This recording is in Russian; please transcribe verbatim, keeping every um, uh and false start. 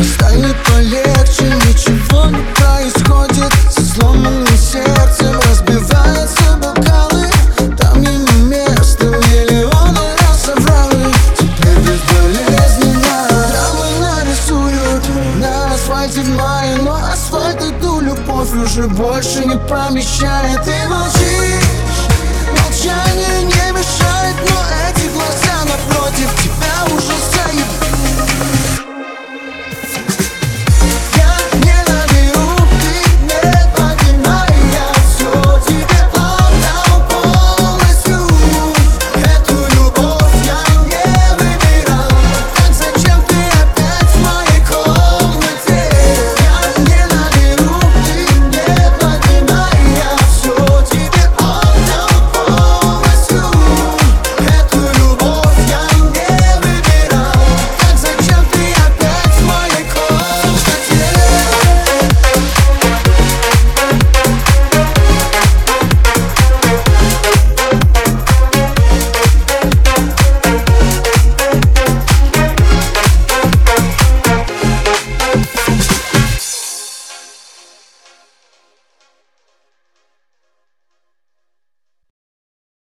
станет полегче, ничего не происходит. Со сломанным сердцем разбиваются бокалы. Там ей не место, миллионы раз соврали. Теперь безболезненно травмы нарисуют на асфальте в мае, но асфальт эту любовь уже больше не помещает. Ты молчишь, молчание не мешает, но эти глаза напротив тебя уже